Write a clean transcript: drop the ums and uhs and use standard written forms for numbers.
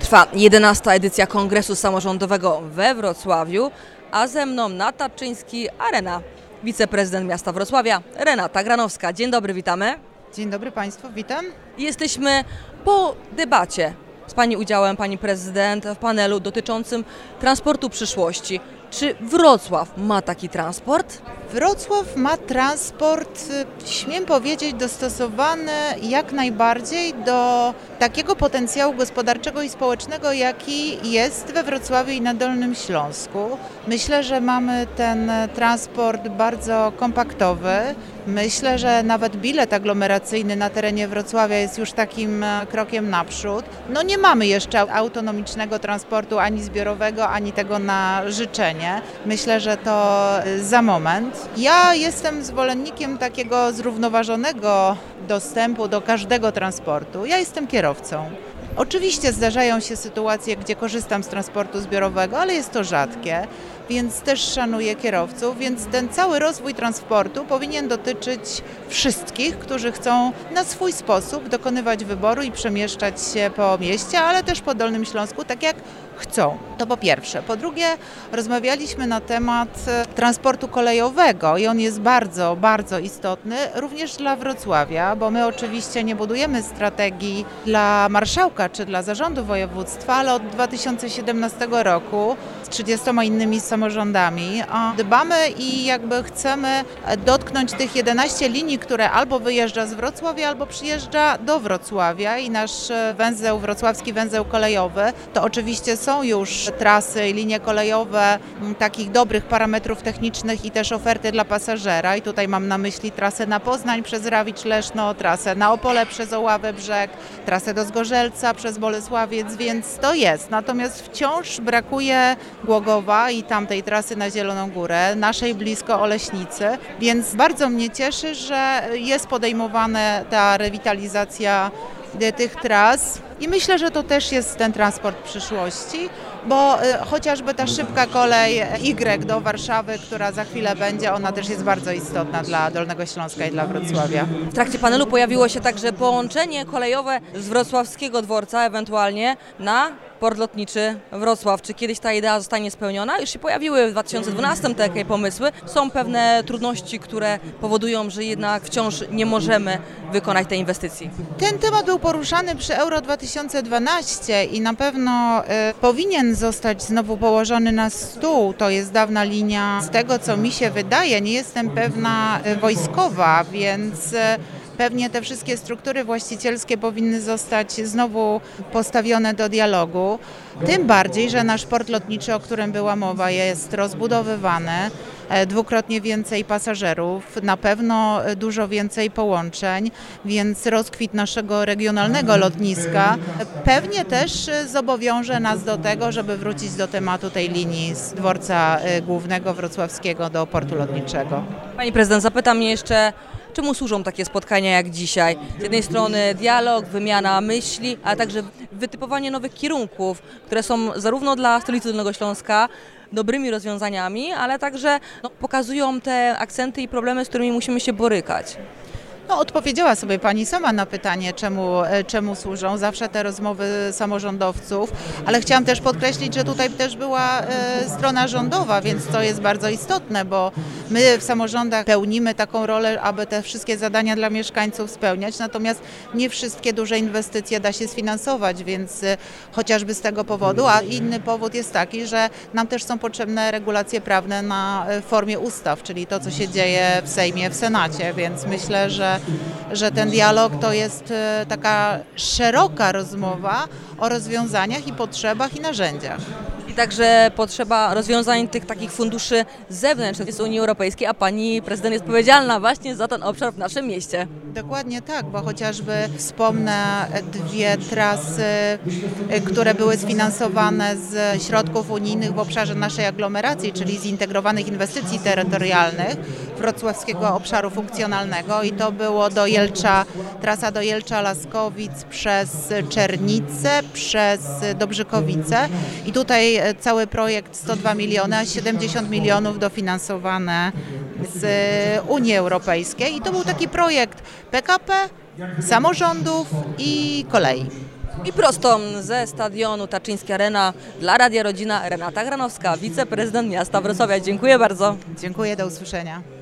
Trwa 11. edycja Kongresu Samorządowego we Wrocławiu, a ze mną Natarczyński, Arena, wiceprezydent miasta Wrocławia, Renata Granowska. Dzień dobry, witamy. Dzień dobry Państwu, witam. Jesteśmy po debacie z Pani udziałem, Pani prezydent, w panelu dotyczącym transportu przyszłości. Czy Wrocław ma taki transport? Wrocław ma transport, śmiem powiedzieć, dostosowany jak najbardziej do takiego potencjału gospodarczego i społecznego, jaki jest we Wrocławiu i na Dolnym Śląsku. Myślę, że mamy ten transport bardzo kompaktowy. Myślę, że nawet bilet aglomeracyjny na terenie Wrocławia jest już takim krokiem naprzód. No nie mamy jeszcze autonomicznego transportu ani zbiorowego, ani tego na życzenie. Myślę, że to za moment. Ja jestem zwolennikiem takiego zrównoważonego dostępu do każdego transportu. Ja jestem kierowcą. Oczywiście zdarzają się sytuacje, gdzie korzystam z transportu zbiorowego, ale jest to rzadkie, więc też szanuję kierowców, więc ten cały rozwój transportu powinien dotyczyć wszystkich, którzy chcą na swój sposób dokonywać wyboru i przemieszczać się po mieście, ale też po Dolnym Śląsku, tak jak chcą. To po pierwsze. Po drugie, rozmawialiśmy na temat transportu kolejowego i on jest bardzo, bardzo istotny również dla Wrocławia, bo my oczywiście nie budujemy strategii dla marszałka czy dla zarządu województwa, ale od 2017 roku z 30 innymi samorządami dbamy i jakby chcemy dotknąć tych 11 linii, które albo wyjeżdża z Wrocławia, albo przyjeżdża do Wrocławia i nasz węzeł, wrocławski węzeł kolejowy, to oczywiście są już trasy i linie kolejowe takich dobrych parametrów technicznych i też oferty dla pasażera i tutaj mam na myśli trasę na Poznań przez Rawicz Leszno, trasę na Opole przez Oławę Brzeg, trasę do Zgorzelca przez Bolesławiec, więc to jest. Natomiast wciąż brakuje Głogowa i tamtej trasy na Zieloną Górę, naszej blisko Oleśnicy, więc bardzo mnie cieszy, że jest podejmowana ta rewitalizacja tych tras i myślę, że to też jest ten transport przyszłości, bo chociażby ta szybka kolej Y do Warszawy, która za chwilę będzie, ona też jest bardzo istotna dla Dolnego Śląska i dla Wrocławia. W trakcie panelu pojawiło się także połączenie kolejowe z wrocławskiego dworca ewentualnie na port lotniczy Wrocław. Czy kiedyś ta idea zostanie spełniona? Już się pojawiły w 2012 takie pomysły. Są pewne trudności, które powodują, że jednak wciąż nie możemy wykonać tej inwestycji. Ten temat był poruszany przy Euro 2012 i na pewno powinien zostać znowu położony na stół. To jest dawna linia, z tego co mi się wydaje, nie jestem pewna, wojskowa, więc pewnie te wszystkie struktury właścicielskie powinny zostać znowu postawione do dialogu. Tym bardziej, że nasz port lotniczy, o którym była mowa, jest rozbudowywany. Dwukrotnie więcej pasażerów, na pewno dużo więcej połączeń, więc rozkwit naszego regionalnego lotniska pewnie też zobowiąże nas do tego, żeby wrócić do tematu tej linii z dworca głównego wrocławskiego do portu lotniczego. Pani prezydent, zapytam mnie jeszcze, czemu służą takie spotkania jak dzisiaj? Z jednej strony dialog, wymiana myśli, ale także wytypowanie nowych kierunków, które są zarówno dla stolicy Dolnego Śląska dobrymi rozwiązaniami, ale także pokazują te akcenty i problemy, z którymi musimy się borykać. No, odpowiedziała sobie Pani sama na pytanie, czemu służą zawsze te rozmowy samorządowców, ale chciałam też podkreślić, że tutaj też była strona rządowa, więc to jest bardzo istotne, bo my w samorządach pełnimy taką rolę, aby te wszystkie zadania dla mieszkańców spełniać, natomiast nie wszystkie duże inwestycje da się sfinansować, więc chociażby z tego powodu, a inny powód jest taki, że nam też są potrzebne regulacje prawne na formie ustaw, czyli to, co się dzieje w Sejmie, w Senacie, więc myślę, że ten dialog to jest taka szeroka rozmowa o rozwiązaniach i potrzebach i narzędziach. I także potrzeba rozwiązań tych takich funduszy zewnętrznych z Unii Europejskiej, a Pani prezydent jest odpowiedzialna właśnie za ten obszar w naszym mieście. Dokładnie tak, bo chociażby wspomnę dwie trasy, które były sfinansowane z środków unijnych w obszarze naszej aglomeracji, czyli zintegrowanych inwestycji terytorialnych wrocławskiego obszaru funkcjonalnego i to było do Jelcza, trasa do Jelcza-Laskowic przez Czernice, przez Dobrzykowice i tutaj cały projekt 102 miliony, a 70 milionów dofinansowane z Unii Europejskiej i to był taki projekt PKP, samorządów i kolei. I prosto ze stadionu Tarczyńska Arena dla Radia Rodzina Renata Granowska, wiceprezydent miasta Wrocławia. Dziękuję bardzo. Dziękuję, do usłyszenia.